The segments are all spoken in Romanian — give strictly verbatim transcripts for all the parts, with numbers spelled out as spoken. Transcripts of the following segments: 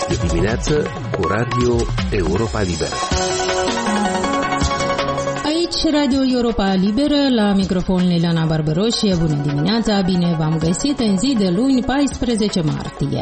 E dimineață cu Radio Europa Liberă. Aici Radio Europa Liberă, la microfon Liliana Barbaroșie. Bună dimineața, bine v-am găsit în zi de luni, paisprezece martie.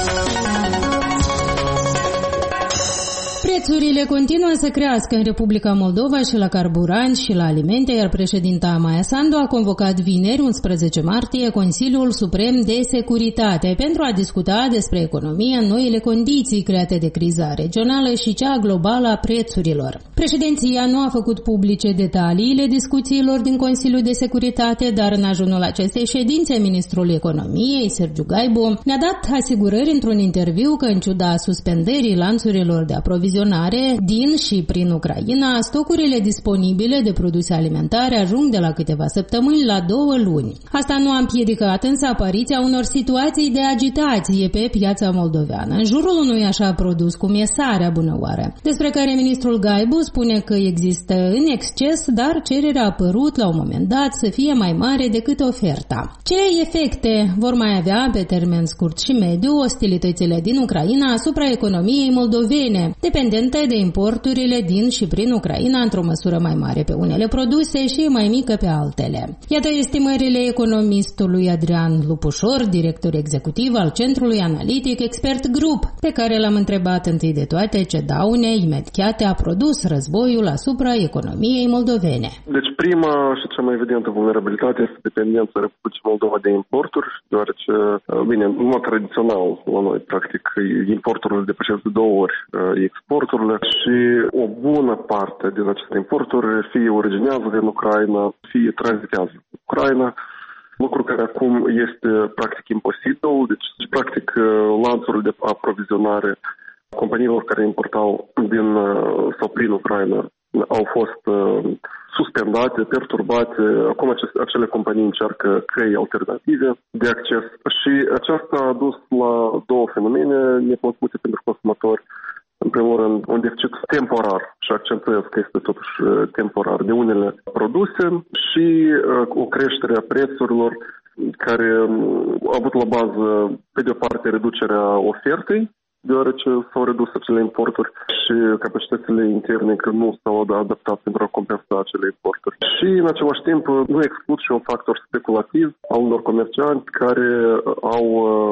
Prețurile continuă să crească în Republica Moldova și la carburanți și la alimente, iar președinta Maia Sandu a convocat vineri, unsprezece martie, Consiliul Suprem de Securitate pentru a discuta despre economie în noile condiții create de criza regională și cea globală a prețurilor. Președinția nu a făcut publice detaliile discuțiilor din Consiliul de Securitate, dar în ajunul acestei ședințe, ministrul economiei, Sergiu Gaibu, ne-a dat asigurări într-un interviu că, în ciuda suspendării lanțurilor de aprovizionare din și prin Ucraina, stocurile disponibile de produse alimentare ajung de la câteva săptămâni la două luni. Asta nu a împiedicat însă apariția unor situații de agitație pe piața moldoveană, în jurul unui așa produs cum e sarea bunăoară, despre care ministrul Gaibu spune că există în exces, dar cererea a apărut la un moment dat să fie mai mare decât oferta. Ce efecte vor mai avea pe termen scurt și mediu ostilitățile din Ucraina asupra economiei moldovene, dependente de importurile din și prin Ucraina într-o măsură mai mare pe unele produse și mai mică pe altele? Iată estimările economistului Adrian Lupușor, director executiv al Centrului Analitic Expert Group, pe care l-am întrebat întâi de toate ce daune imediate a produs războiul asupra economiei moldovene. Deci prima și cea mai evidentă vulnerabilitate este dependența Republicii Moldova de importuri, deoarece, bine, în mod tradițional la noi, practic, importurile depășesc de două ori exporturile și o bună parte din aceste importuri fie originează din Ucraina, fie tranzitează în Ucraina, lucru care acum este practic imposibil. Deci, practic, lanțurile de aprovizionare companiilor care importau din sau prin Ucraina au fost suspendate, perturbate. Acum acele companii încearcă căi alternative de acces și aceasta a dus la două fenomene neplăcute pentru consumatori. În primul rând, un deficit temporar, și accentuez că este totuși temporar, de unele produse și o creștere a prețurilor care a avut la bază, pe de o parte, reducerea ofertei, deoarece s-au redus acele importuri și capacitățile interne că nu s-au adaptat pentru a compensa acele importuri. Și, în același timp, nu exclud și un factor speculativ al unor comercianți care au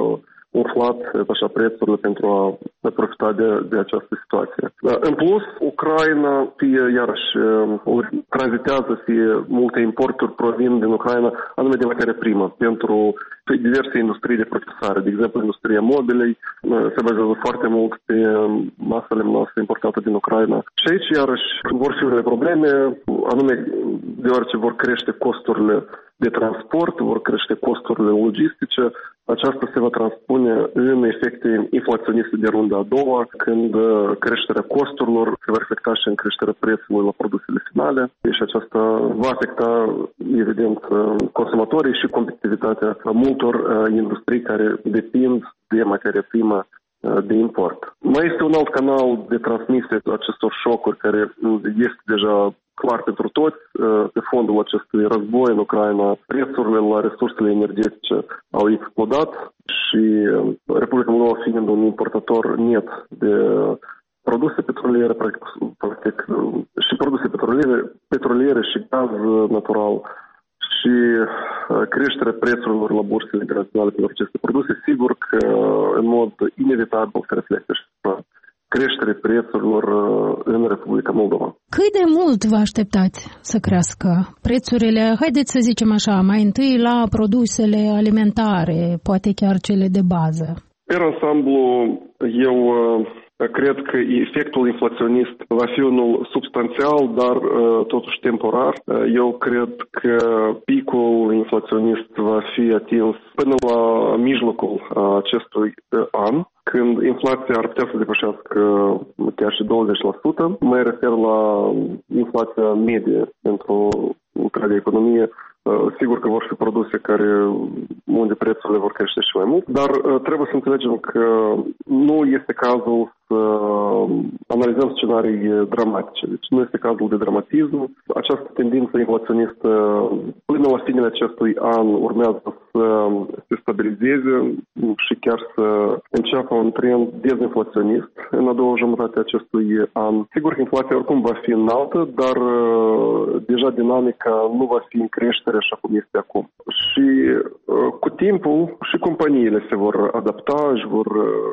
umflat așa prețurile pentru a profita de, de această situație. În plus, Ucraina fie iarăși tranzitează, fie multe importuri provin din Ucraina, anume de materie primă, pentru diverse industrii de procesare. De exemplu, industria mobilei se bazează foarte mult pe masă lemnoasă importată din Ucraina. Și aici, iarăși, vor fi unele probleme, anume deoarece vor crește costurile de transport, vor crește costurile logistice. Aceasta se va transpune în efecte inflaționiste de runda a doua, când creșterea costurilor se va reflecta și în creșterea prețului la produsele finale. Și aceasta va afecta, evident, consumatorii și competitivitatea multor industrii care depind de materie primă de import. Mai este un alt canal de transmisie a acestor șocuri care este deja clar pentru toți. Pe fondul acestui război în Ucraina, prețurile la resursele energetice au explodat și Republica Moldova, fiind un importator net de produse petroliere, practic, practic și produse petroliere, petroliere și gaz natural, și creșterea prețurilor la bursele internaționale pentru aceste produse, sigur că în mod inevitabil se reflectă și creșterea prețurilor în Republica Moldova. Cât de mult vă așteptați să crească prețurile? Haideți să zicem așa, mai întâi la produsele alimentare, poate chiar cele de bază. Pe ansamblu, eu cred că efectul inflaționist va fi unul substanțial, dar totuși temporar. Eu cred că picul inflaționist va fi atins până la mijlocul acestui an, când inflația ar putea să depășească chiar și douăzeci la sută. Mă refer la inflația medie pentru întreaga economie. Sigur că vor fi produse care, unde prețurile vor crește și mai mult, dar trebuie să înțelegem că nu este cazul să analizăm scenarii dramatice. Deci nu este cazul de dramatism. Această tendință inflaționistă până la finele acestui an urmează să se stabilizeze și chiar să înceapă un trend dezinflaționist în a doua jumătate a acestui an. Sigur că inflația oricum va fi înaltă, dar deja dinamica nu va fi în creștere așa cum este acum. Și cu timpul și companiile se vor adapta, își vor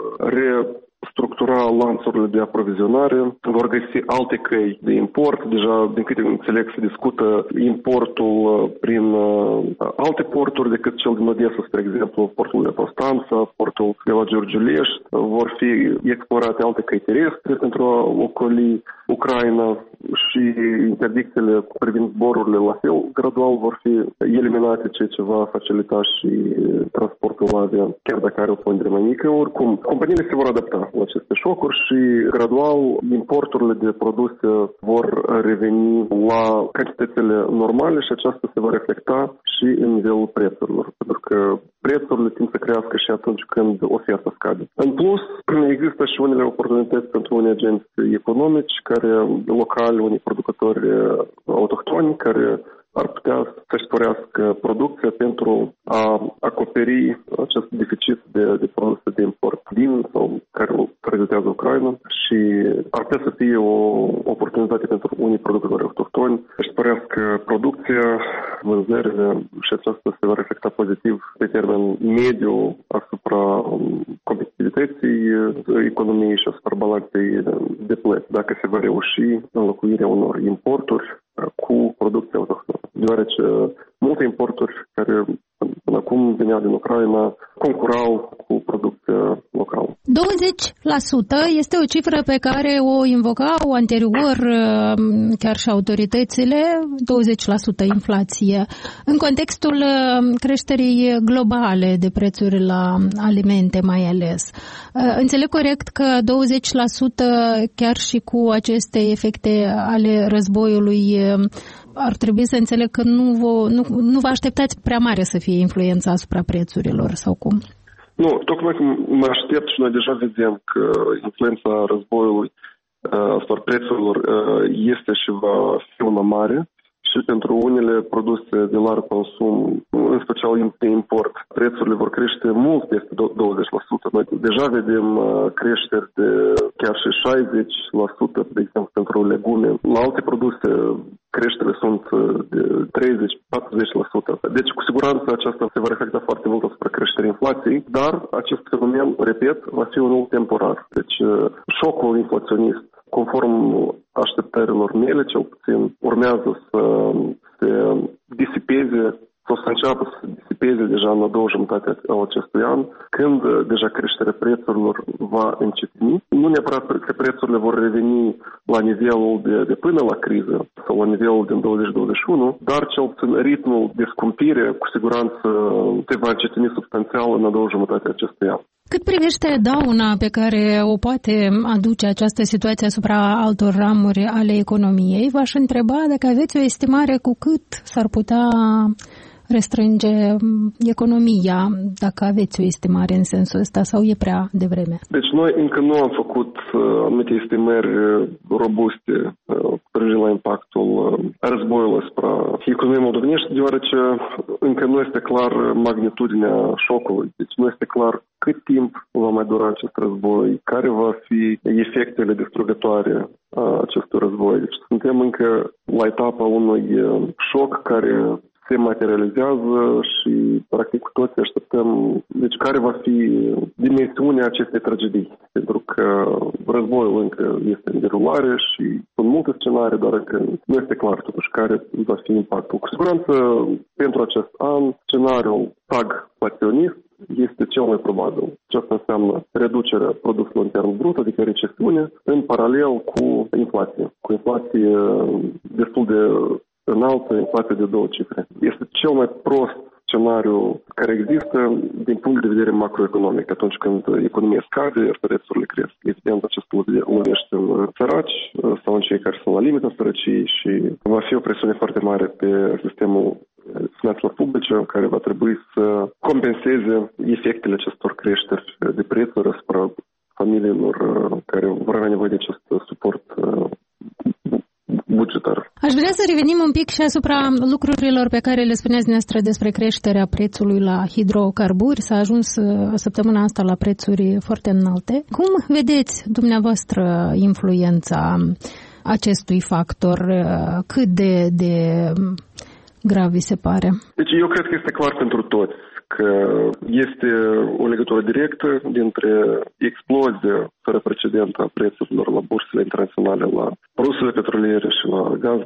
restructura lanțurile de aprovizionare, vor găsi alte căi de import. Deja, din câte înțeleg, se discută importul prin alte porturi decât cel din Odessa, spre exemplu, portul de Constanța, portul de la Giurgiulești. Vor fi explorate alte căi terestre pentru a ocoli Ucraina și interdicțiile privind zborurile la fel gradual vor fi eliminate, ceea ce va facilita și transportul avian, chiar dacă are o pondere mai mică. Oricum, companiile se vor adapta la aceste șocuri și gradual importurile de produse vor reveni la cantitățile normale și aceasta se va reflecta și în nivelul prețurilor, pentru că prețurile tind să crească și atunci când oferta scade. În plus, există și unele oportunități pentru unii agenți economici care locali, unii producători autohtoni care ar putea să-și sporească producția pentru a acoperi acest deficit de, de produse de import din sau care îl pregătează Ucraina și ar putea să fie o oportunitate pentru unii producători autohtoni să-și sporească producția, vânzările și aceasta se va reflecta pozitiv pe termen mediu asupra competitivității economiei și asupra balanței de plăți, dacă se va reuși înlocuirea unor importuri cu producția autohtonă, deoarece multe importuri care până acum venea din Ucraina concurau cu producția locală. douăzeci la sută este o cifră pe care o invocau anterior chiar și autoritățile, douăzeci la sută inflație. În contextul creșterii globale de prețuri la alimente mai ales. Înțeleg corect că douăzeci la sută chiar și cu aceste efecte ale războiului ar trebui să înțeleg că nu vă, nu, nu vă așteptați prea mare să fie influența asupra prețurilor sau cum? Nu, tocmai mă aștept și noi deja vedem că influența războiului asupra prețurilor este și va fi una mare. Și pentru unele produse de larg consum, în special de import, prețurile vor crește mult peste douăzeci la sută. Noi deja vedem creșteri de chiar și șaizeci la sută, de exemplu, pentru legume. La alte produse creșterile sunt de treizeci la patruzeci la sută. Deci, cu siguranță, aceasta se va reflecta foarte mult asupra creșterii inflației, dar acest fenomen, repet, va fi unul temporar. Deci, șocul inflaționist, conform așteptărilor mele, cel puțin, urmează să se disipeze sau să înceapă să se disipeze deja în a doua jumătate a acestui an, când deja creșterea prețurilor va încetini. Nu neapărat că prețurile vor reveni la nivelul de, de până la criză sau la nivelul din douăzeci douăzeci și unu, dar cel puțin ritmul de scumpire cu siguranță se va încetini substanțial în a doua jumătate a acestui an. Cât privește dauna pe care o poate aduce această situație asupra altor ramuri ale economiei, v-aș întreba dacă aveți o estimare cu cât s-ar putea restrânge economia, dacă aveți o estimare în sensul ăsta sau e prea devreme? Deci noi încă nu am făcut uh, anumite estimări robuste uh, cu privire la impactul uh, războiului asupra economiei moldovenești, deoarece încă nu este clar magnitudinea șocului. Deci nu este clar cât timp va mai dura acest război, care va fi efectele distrugătoare a acestui război. Deci suntem încă la etapa unui uh, șoc care se materializează și practic cu toții așteptăm deci care va fi dimensiunea acestei tragedii. Pentru că războiul încă este în derulare și sunt multe scenarii, dar încă nu este clar totuși care va fi impactul. Cu siguranță pentru acest an scenariul stagflaționist este cel mai probabil. Aceasta înseamnă reducerea produsului intern brut, adică recesiune, în paralel cu inflație. Cu inflație destul de înaltă, inflație de două cifre. Este cel mai prost scenariu care există din punct de vedere macroeconomic. Atunci când economia scade, iar prețurile cresc. Evident, acest lovește în săraci sau în cei care sunt la limita sărăciei și va fi o presiune foarte mare pe sistemul finanțelor publice, care va trebui să compenseze efectele acestor creșteri de prețuri asupra familiilor care vor avea nevoie de acest suport bugetar. Aș vrea să revenim un pic și asupra lucrurilor pe care le spuneați dumneavoastră despre creșterea prețului la hidrocarburi. S-a ajuns săptămâna asta la prețuri foarte înalte. Cum vedeți dumneavoastră influența acestui factor? Cât de, de grav vi se pare? Deci eu cred că este clar pentru toți că este o legătură directă dintre explozia fără precedent a prețurilor la bursele internaționale, la produsele petroliere și la gaz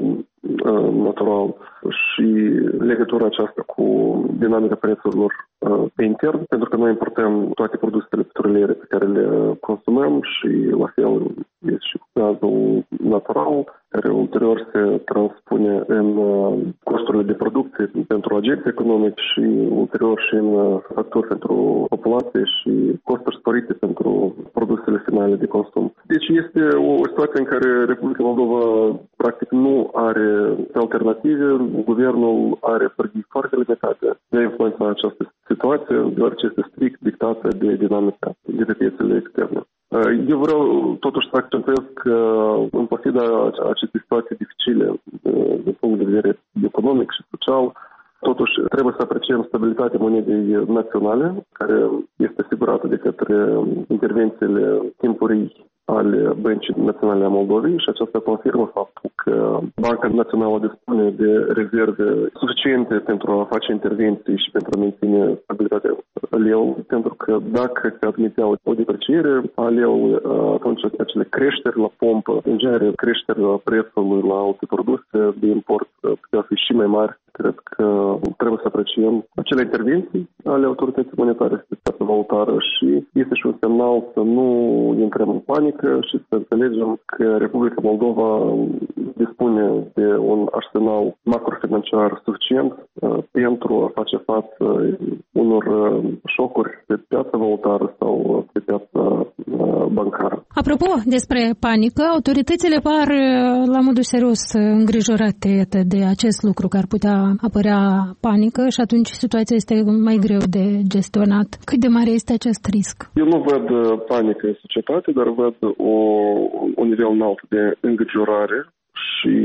natural și legătura aceasta cu dinamica prețurilor pe intern, pentru că noi importăm toate produsele petroliere pe care le consumăm și la fel este și cu gazul natural, care ulterior se transpune în costurile de producție pentru agenți economici și ulterior și în facturi pentru populație și costuri sporite pentru produsele finale de consum. Deci este o situație în care Republica Moldova practic nu are alternative, guvernul are pârghii foarte limitate de a influența această situație, deoarece este strict dictată de dinamica de pe piețele externe. Eu vreau totuși să accentuez că în pofida acestei situații dificile din punct de vedere economic și social, totuși trebuie să apreciem stabilitatea monedei naționale, care este asigurată de către intervențiile timpurii ale Băncii Naționale a Moldovei și aceasta confirmă faptul că Banca Națională dispune de rezerve suficiente pentru a face intervenții și pentru a menține stabilitatea leu, pentru că dacă se admitea o depreciere a leului, atunci acele creșteri la pompă, în genere creșteri la prețului la alte produse de import putea fi și mai mari. Cred că trebuie să apreciem acele intervenții ale autorității monetare și de piață valutară și este și un semnal să nu intrăm în panică și să înțelegem că Republica Moldova dispune de un arsenal macrofinanciar suficient uh, pentru a face față unor uh, șocuri pe piața valutară sau pe piața uh, bancară. Apropo despre panică, autoritățile par la modul serios îngrijorate de acest lucru, că ar putea apărea panică și atunci situația este mai greu de gestionat. Cât de mare este acest risc? Eu nu văd panică în societate, dar văd o, un nivel înalt de îngrijorare și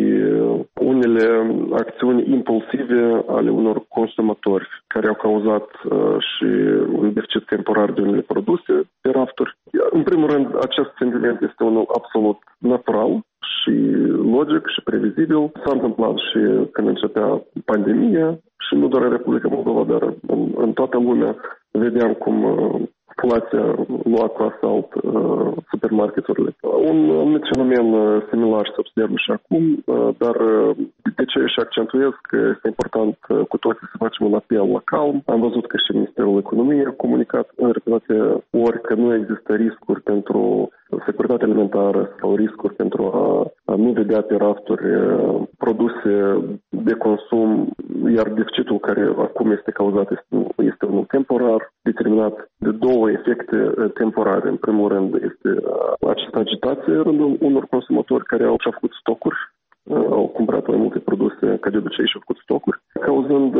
unele acțiuni impulsive ale unor consumatori care au cauzat uh, și un deficit temporar de unele produse pe rafturi. În primul rând, acest sentiment este unul absolut natural și logic și previzibil. S-a întâmplat și când începea pandemia și nu doar în Republica Moldova, dar în, în toată lumea vedeam cum uh, populația lua cu asalt uh, supermarketurile. Un anumit fenomen uh, similar se observă și acum, uh, dar uh, de ce și accentuez că este important uh, cu toții să facem un apel la calm. Am văzut că și Ministerul Economiei a comunicat în repetate ori că nu există riscuri pentru securitatea alimentară sau riscuri pentru a, a nu vedea pe rafturi uh, produse de consum, iar deficitul care acum este cauzat este, este unul temporar, determinat de două efecte temporare. În primul rând este această agitație în rândul unor consumatori care au și-au făcut stocuri, au cumpărat mai multe produse ca de obicei și-au făcut stocuri, cauzând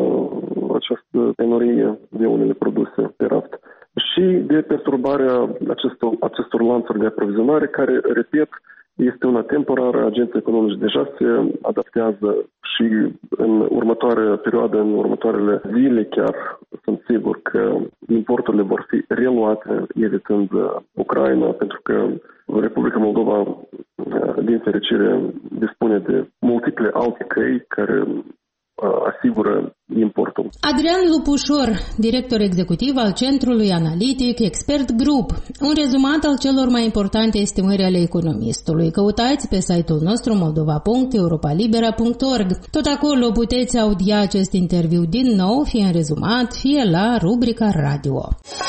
această penurie de unele produse pe raft. Și de perturbarea acestor, acestor lanțuri de aprovizionare care, repet, este una temporară, agenții economici deja se adaptează și în următoarea perioadă, în următoarele zile chiar, sunt sigur că importurile vor fi reluate, evitând Ucraina, pentru că Republica Moldova, din fericire, dispune de multiple alte căi care asigură importul. Adrian Lupușor, director executiv al Centrului Analitic Expert Group. Un rezumat al celor mai importante estimări ale economistului. Căutați pe site-ul nostru moldova punct europalibera punct org. Tot acolo puteți audia acest interviu din nou, fie în rezumat, fie la rubrica radio.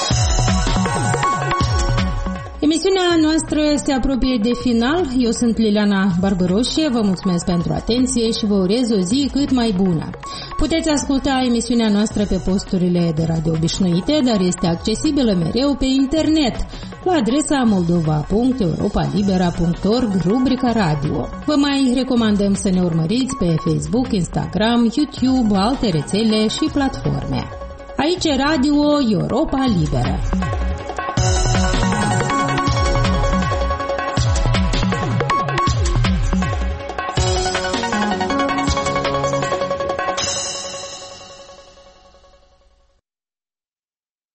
Emisiunea noastră se apropie de final. Eu sunt Liliana Barbăroșie, vă mulțumesc pentru atenție și vă urez o zi cât mai bună. Puteți asculta emisiunea noastră pe posturile de radio obișnuite, dar este accesibilă mereu pe internet, la adresa moldova punct europalibera punct org, rubrica radio. Vă mai recomandăm să ne urmăriți pe Facebook, Instagram, YouTube, alte rețele și platforme. Aici Radio Europa Liberă.